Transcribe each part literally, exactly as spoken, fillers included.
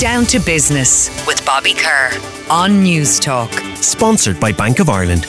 Down to Business with Bobby Kerr on News Talk. Sponsored by Bank of Ireland.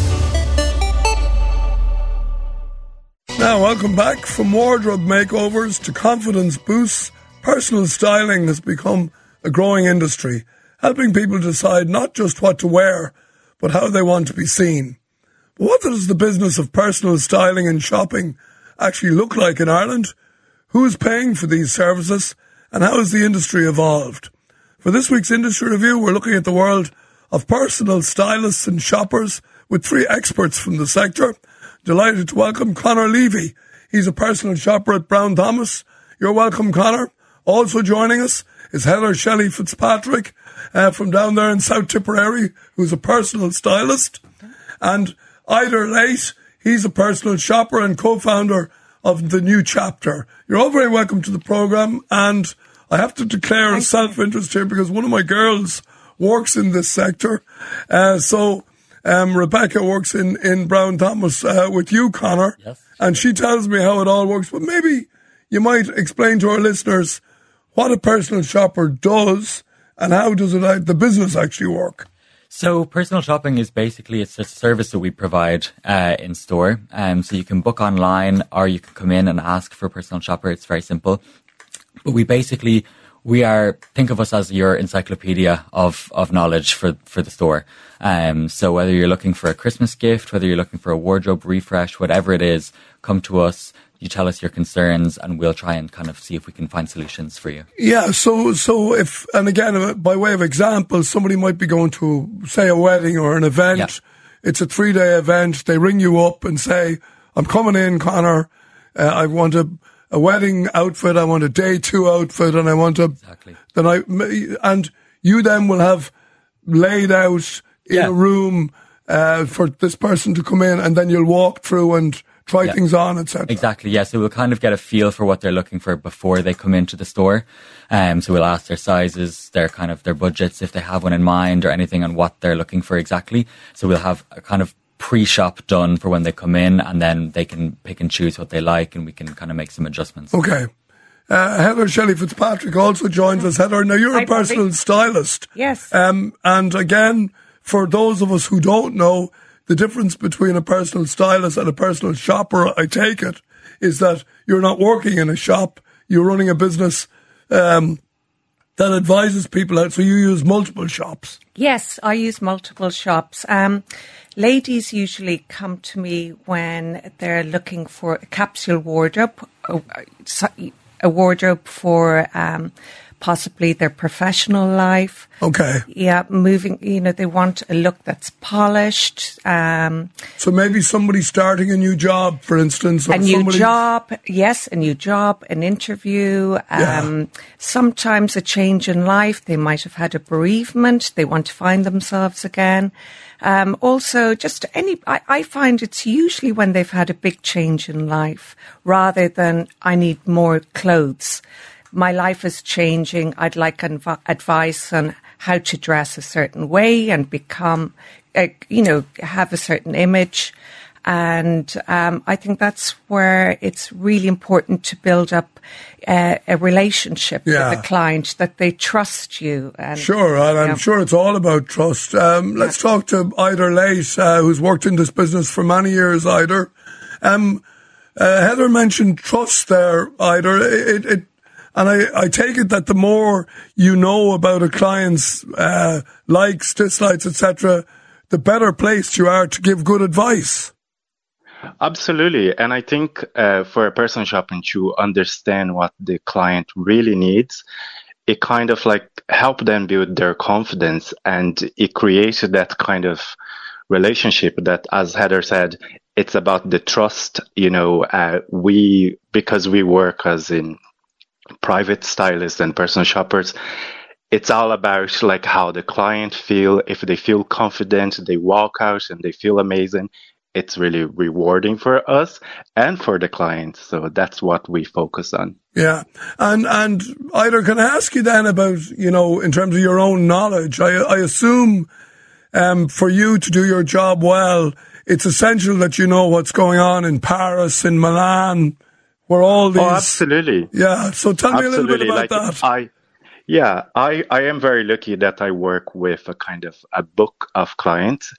Now, welcome back. From wardrobe makeovers to confidence boosts, personal styling has become a growing industry, helping people decide not just what to wear, but how they want to be seen. But what does the business of personal styling and shopping actually look like in Ireland? Who is paying for these services? And how has the industry evolved? For this week's Industry Review, we're looking at the world of personal stylists and shoppers with three experts from the sector. Delighted to welcome Conor Levy. He's a personal shopper at Brown Thomas. You're welcome, Conor. Also joining us is Heather Shelley Fitzpatrick uh, from down there in South Tipperary, who's a personal stylist. And Ider Late, he's a personal shopper and co-founder of The New Chapter. You're all very welcome to the programme, and I have to declare a self-interest here because one of my girls works in this sector. Uh, so um, Rebecca works in, in Brown Thomas uh, with you, Conor, yes. And she tells me how it all works. But maybe you might explain to our listeners what a personal shopper does and how does it the business actually work. So personal shopping is basically, it's a service that we provide uh, in store. Um, so you can book online or you can come in and ask for a personal shopper. It's very simple. But we basically, we are, think of us as your encyclopedia of, of knowledge for, for the store. Um, so whether you're looking for a Christmas gift, whether you're looking for a wardrobe refresh, whatever it is, come to us. You tell us your concerns and we'll try and kind of see if we can find solutions for you. Yeah, so so if, and again, by way of example, somebody might be going to, say, a wedding or an event. Yeah. It's a three-day event. They ring you up and say, I'm coming in, Conor. Uh, I want a, a wedding outfit. I want a day two outfit. And I want a... Exactly. Then I, and you then will have laid out in yeah. a room uh, for this person to come in, and then you'll walk through and try yeah. things on, et cetera. Exactly, yeah. So we'll kind of get a feel for what they're looking for before they come into the store. Um, so we'll ask their sizes, their kind of their budgets, if they have one in mind or anything on what they're looking for exactly. So we'll have a kind of pre-shop done for when they come in, and then they can pick and choose what they like, and we can kind of make some adjustments. Okay. Uh, Heather Shelley Fitzpatrick also joins us. Heather, now you're Hi, a personal Bobby. stylist. Yes. Um, and again, for those of us who don't know, the difference between a personal stylist and a personal shopper, I take it, is that you're not working in a shop. You're running a business um, that advises people out. So you use multiple shops. Yes, I use multiple shops. Um, ladies usually come to me when they're looking for a capsule wardrobe, a, a wardrobe for um, possibly their professional life. Okay. Yeah, moving, you know, they want a look that's polished. Um, so maybe somebody starting a new job, for instance. Or a new somebody... job, yes, a new job, an interview. Um, yeah. Sometimes a change in life. They might have had a bereavement. They want to find themselves again. Um, also, just any, I, I find it's usually when they've had a big change in life rather than I need more clothes. My life is changing. I'd like adv- advice on how to dress a certain way and become, uh, you know, have a certain image. And um, I think that's where it's really important to build up uh, a relationship yeah. with the client, that they trust you. And, sure, and I'm yeah. sure it's all about trust. Um, let's yeah. talk to Ider Late, uh, who's worked in this business for many years, Ider. Um, uh, Heather mentioned trust there, Ider. It, it, And I, I take it that the more you know about a client's uh, likes, dislikes, et cetera, the better placed you are to give good advice. Absolutely. And I think uh, for a person shopping to understand what the client really needs, it kind of like help them build their confidence, and it creates that kind of relationship that, as Heather said, it's about the trust. You know, uh, we, because we work as in private stylists and personal shoppers, it's all about like how the client feel. If they feel confident, they walk out and they feel amazing. It's really rewarding for us and for the client. So that's what we focus on. Yeah. And, and Ider, can I ask you then about, you know, in terms of your own knowledge, I, I assume, um, for you to do your job well, it's essential that you know what's going on in Paris, in Milan, where all these... Oh, absolutely. Yeah. So tell absolutely. me a little bit about like that. I, Yeah, I, I am very lucky that I work with a kind of a book of clients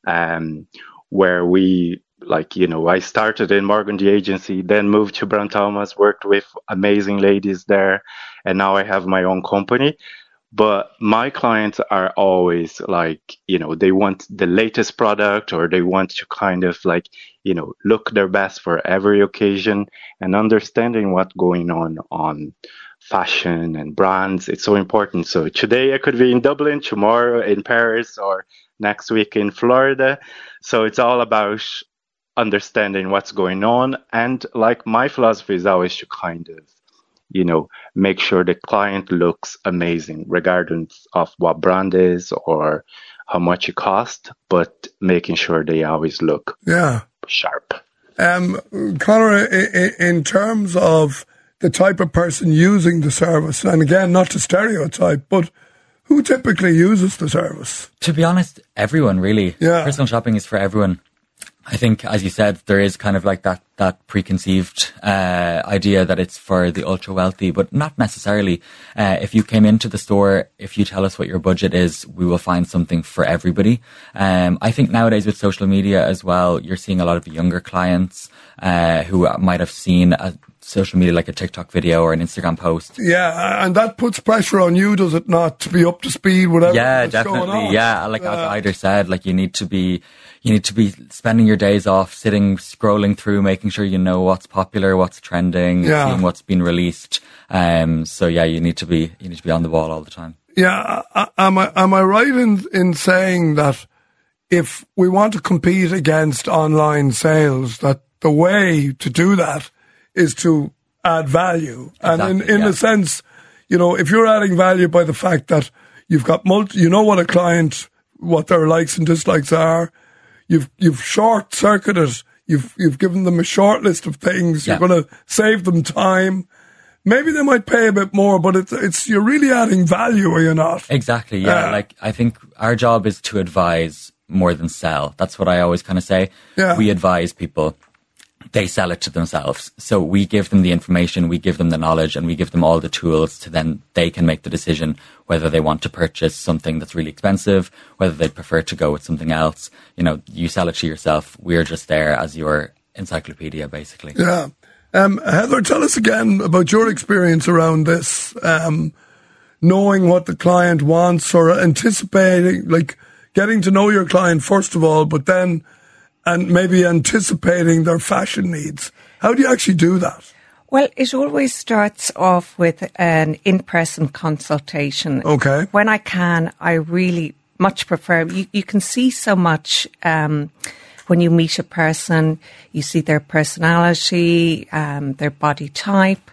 um, where we, like, you know, I started in Morgan the agency, then moved to Brown Thomas, worked with amazing ladies there, and now I have my own company. But my clients are always like, you know, they want the latest product, or they want to kind of like, you know, look their best for every occasion, and understanding what's going on on fashion and brands. It's so important. So today I could be in Dublin, tomorrow in Paris, or next week in Florida. So it's all about understanding what's going on. And like my philosophy is always to kind of, you know, make sure the client looks amazing, regardless of what brand is or how much it costs, but making sure they always look yeah sharp. Um, Conor, in, in terms of the type of person using the service, and again, not to stereotype, but who typically uses the service? To be honest, everyone really. Yeah. Personal shopping is for everyone. I think, as you said, there is kind of like that, that preconceived uh, idea that it's for the ultra wealthy, but not necessarily. Uh, if you came into the store, if you tell us what your budget is, we will find something for everybody. Um, I think nowadays with social media as well, you're seeing a lot of younger clients uh, who might have seen a social media like a TikTok video or an Instagram post. Yeah, and that puts pressure on you, does it not, to be up to speed, whatever yeah, that's going on? definitely. Yeah, like uh, as Ider said, like you need to be, you need to be spending your days off sitting, scrolling through, making sure you know what's popular, what's trending, yeah. seeing what's been released. Um, so yeah, you need to be, you need to be on the ball all the time. Yeah, am I am I right in in saying that if we want to compete against online sales, that the way to do that is to add value? Exactly, and in, in yeah. a sense, you know, if you're adding value by the fact that you've got multi, you know what a client, what their likes and dislikes are, you've you've short circuited, you've you've given them a short list of things, yeah. you're going to save them time. Maybe they might pay a bit more, but it's it's you're really adding value, are you not? Exactly, yeah. Uh, like I think our job is to advise more than sell. That's what I always kind of say. Yeah. We advise people. They sell it to themselves. So we give them the information, we give them the knowledge, and we give them all the tools to then they can make the decision whether they want to purchase something that's really expensive, whether they'd prefer to go with something else. You know, you sell it to yourself. We're just there as your encyclopedia, basically. Yeah. Um, Heather, tell us again about your experience around this, um, knowing what the client wants or anticipating, like getting to know your client first of all, but then and maybe anticipating their fashion needs. How do you actually do that? Well, it always starts off with an in-person consultation. Okay. When I can, I really much prefer, you, you can see so much um, when you meet a person. You see their personality, um, their body type.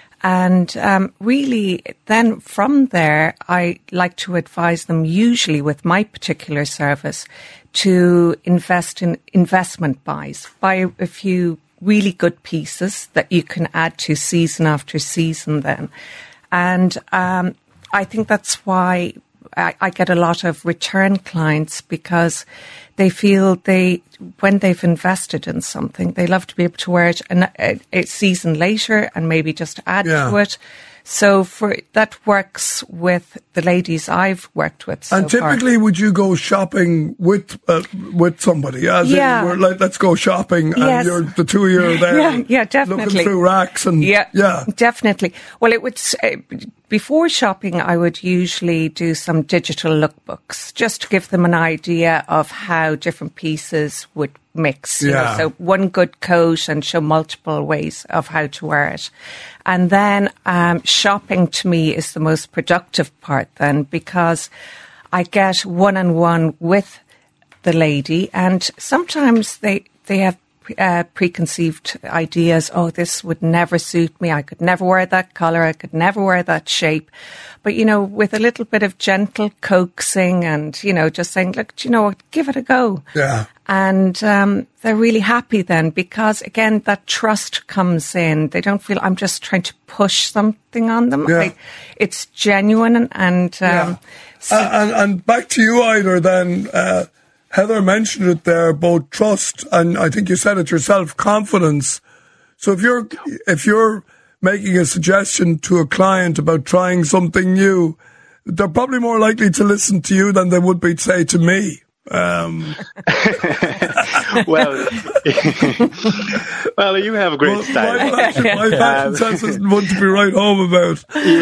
And um, really, then from there, I like to advise them, usually with my particular service, to invest in investment buys. Buy a few really good pieces that you can add to season after season then. And um, I think that's why I, I get a lot of return clients, because they feel they, when they've invested in something, they love to be able to wear it an, a, a season later and maybe just add yeah. to it. So for that works with the ladies I've worked with so And typically, far. would you go shopping with uh, with somebody? As yeah. in, we're like, let's go shopping, and yes. you're the two of you are there, yeah, yeah, definitely looking through racks and yeah, yeah, definitely. Well, it would uh, before shopping, I would usually do some digital lookbooks just to give them an idea of how different pieces would mix. You yeah. know, so one good coat and show multiple ways of how to wear it. And then um, shopping to me is the most productive part then, because I get one-on-one with the lady, and sometimes they, they have uh, preconceived ideas. Oh, this would never suit me. I could never wear that colour. I could never wear that shape. But, you know, with a little bit of gentle coaxing and, you know, just saying, look, do you know what, give it a go. Yeah. And um, they're really happy then, because, again, that trust comes in. They don't feel I'm just trying to push something on them. Yeah. I, it's genuine. And, and, um, yeah. so and, and back to you, Ider, then. Uh, Heather mentioned it there, both trust and I think you said it yourself, confidence. So if you're if you're making a suggestion to a client about trying something new, they're probably more likely to listen to you than they would be, say, to me. Um. well, well, you have great well, style. My fashion, my fashion sense isn't one to be right home about.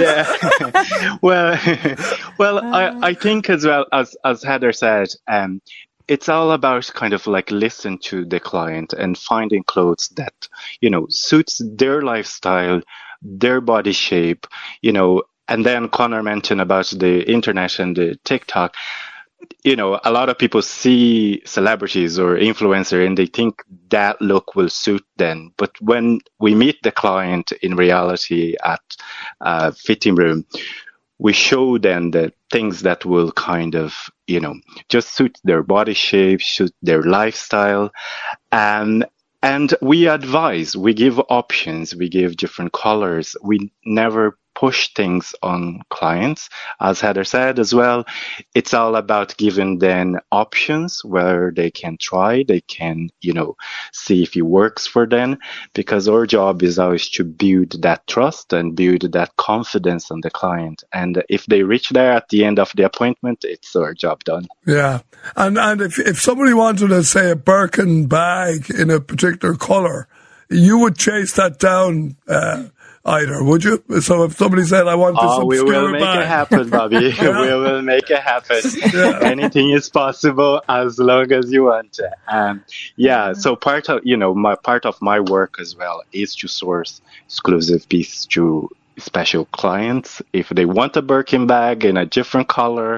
Yeah. well, well, I, I think as well as as Heather said, um, it's all about kind of like listen to the client and finding clothes that, you know, suits their lifestyle, their body shape, you know. And then Connor mentioned about the internet and the TikTok. You know, a lot of people see celebrities or influencers and they think that look will suit them. But when we meet the client in reality at a fitting room, we show them the things that will kind of, you know, just suit their body shape, suit their lifestyle. And And we advise, we give options, we give different colors. We never push things on clients. As Heather said as well, it's all about giving them options where they can try, they can, you know, see if it works for them, because our job is always to build that trust and build that confidence on the client. And if they reach there at the end of the appointment, it's our job done. Yeah. And and if if somebody wanted to say a Birkin bag in a particular colour, you would chase that down, uh, either, would you? So if somebody said, I want this oh, obscure we will make bag. it happen, Bobby. Yeah. We will make it happen. Yeah. Anything is possible as long as you want it. Um, yeah, so part of, you know, my part of my work as well is to source exclusive pieces to special clients. If they want a Birkin bag in a different color,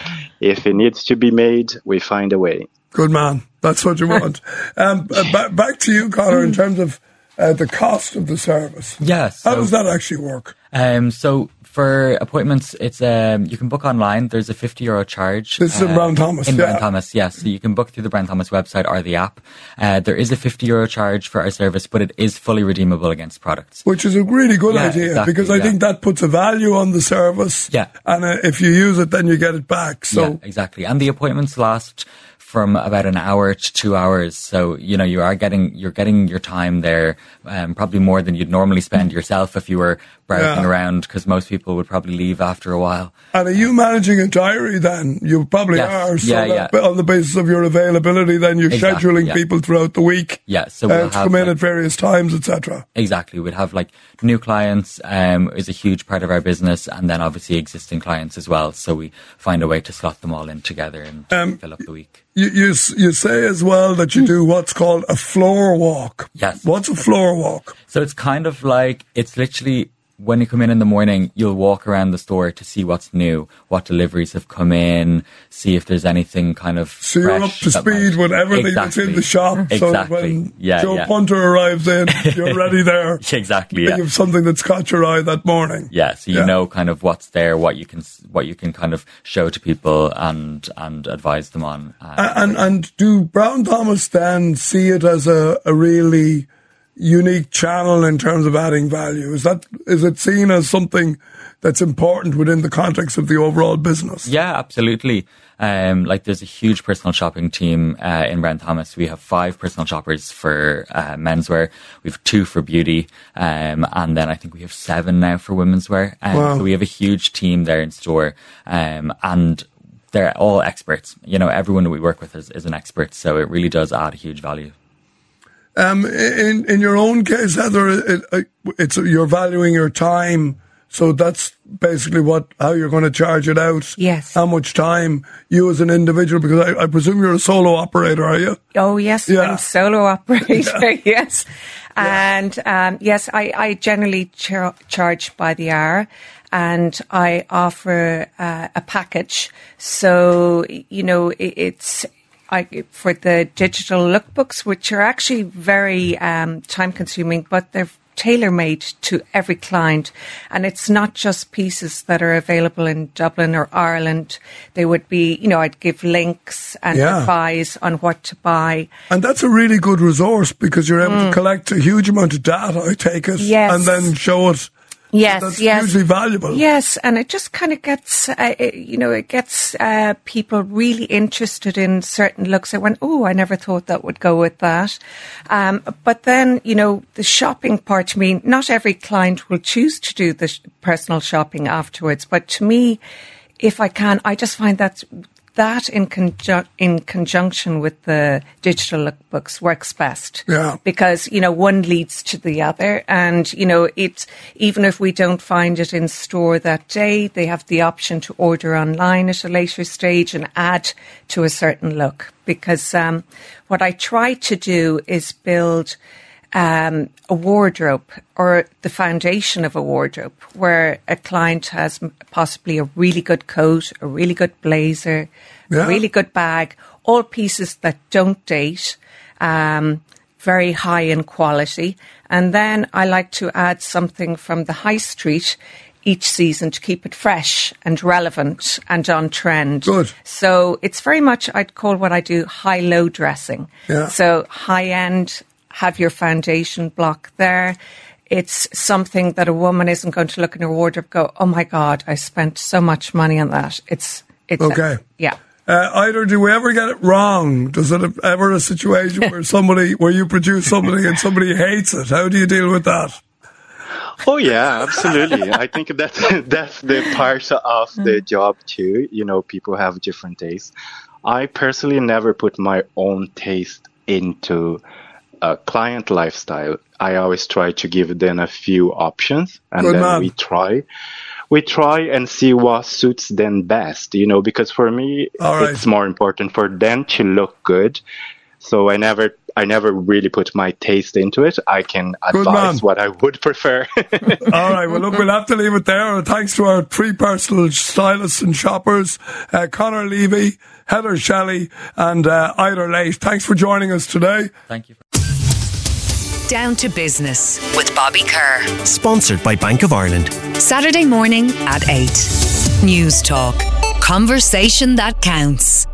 if it needs to be made, we find a way. Good man. That's what you want. um, uh, ba- back to you, Connor, in terms of uh, the cost of the service. Yes. How So, does that actually work? um, so for appointments, it's um, you can book online. There's a fifty euro charge. This is in uh, Brown Thomas, In yeah. Brown Thomas, yes. So you can book through the Brown Thomas website or the app. Uh, there is a fifty euro charge for our service, but it is fully redeemable against products. Which is a really good Yeah, idea, exactly, because I yeah. think that puts a value on the service. Yeah. And uh, if you use it, then you get it back. So Yeah, exactly. And the appointments last from about an hour to two hours. So, you know, you are getting, you're getting your time there, um, probably more than you'd normally spend yourself if you were browsing Yeah. around, because most people would probably leave after a while. And are you managing a diary then? You probably Yes. are. So Yeah, that, yeah. on the basis of your availability, then you're Exactly, scheduling yeah. people throughout the week. Yeah, so uh, we'll to have, come in like- at various times, et cetera. Exactly. We'd have like new clients, um, is a huge part of our business, and then obviously existing clients as well. So we find a way to slot them all in together and Um, fill up the week. You, you s- you say as well that you do what's called a floor walk. Yes. What's a floor walk? So it's kind of like, it's literally when you come in in the morning, you'll walk around the store to see what's new, what deliveries have come in, see if there's anything kind of So you're up fresh to that speed might- with everything that's in Exactly. the shop. So that Exactly. when Yeah, Joe yeah. Punter arrives in, you're ready there. Exactly. Think Yeah. of something that's caught your eye that morning. Yeah. So you Yeah. know kind of what's there, what you can, s- what you can kind of show to people and, and advise them on. Uh, And and do Brown Thomas then see it as a, a really unique channel in terms of adding value? Is that is it seen as something that's important within the context of the overall business? Yeah, absolutely. Um, like there's a huge personal shopping team uh, in Brown Thomas. We have five personal shoppers for uh, menswear. We have two for beauty, um, and then I think we have seven now for women's wear. Um, Wow. So we have a huge team there in store, um, and they're all experts. You know, everyone that we work with is, is an expert, so it really does add a huge value. Um, in in your own case, Heather, it, it, it's you're valuing your time, so that's basically what how you're going to charge it out. Yes. How much time you as an individual, because I, I presume you're a solo operator, are you? Oh, yes, Yeah. I'm solo operator, yes. And um, yes, I, I generally char- charge by the hour, and I offer uh, a package. So, you know, it, it's I, for the digital lookbooks, which are actually very um, time consuming, but they're tailor-made to every client, and it's not just pieces that are available in Dublin or Ireland. They would be, you know, I'd give links and Yeah. advise on what to buy. And that's a really good resource because you're able to collect a huge amount of data, I take it, Yes. and then show it Yes, That's yes. hugely valuable. Yes, and it just kind of gets, uh, it, you know, it gets uh, people really interested in certain looks. I went, oh, I never thought that would go with that. Um, but then, you know, the shopping part to me, not every client will choose to do the sh- personal shopping afterwards. But to me, if I can, I just find that that in, conju- in conjunction with the digital lookbooks works best. Yeah. Because, you know, one leads to the other. And, you know, it's, even if we don't find it in store that day, they have the option to order online at a later stage and add to a certain look. Because um, what I try to do is build Um, a wardrobe or the foundation of a wardrobe where a client has possibly a really good coat, a really good blazer, Yeah. a really good bag, all pieces that don't date, um, very high in quality. And then I like to add something from the high street each season to keep it fresh and relevant and on trend. Good. So it's very much, I'd call what I do high-low dressing. Yeah. So high-end, have your foundation block there. It's something that a woman isn't going to look in her wardrobe and go, oh my God, I spent so much money on that. It's, it's, Okay. A, yeah. Uh, either do we ever get it wrong? Does it ever a situation where somebody, where you produce something and somebody hates it? How do you deal with that? Oh yeah, absolutely. I think that's that's the part of the job too. You know, people have different tastes. I personally never put my own taste into a client lifestyle. I always try to give them a few options, and Good then man. we try. We try and see what suits them best, you know, because for me, All right. it's more important for them to look good. So I never, I never really put my taste into it. I can Good advise man. what I would prefer. All right. Well, look, we'll have to leave it there. Thanks to our three personal stylists and shoppers, uh, Conor Levy, Heather Shelley, and uh, Ida Late. Thanks for joining us today. Thank you. Down to Business with Bobby Kerr. Sponsored by Bank of Ireland. Saturday morning at eight. News Talk. Conversation that counts.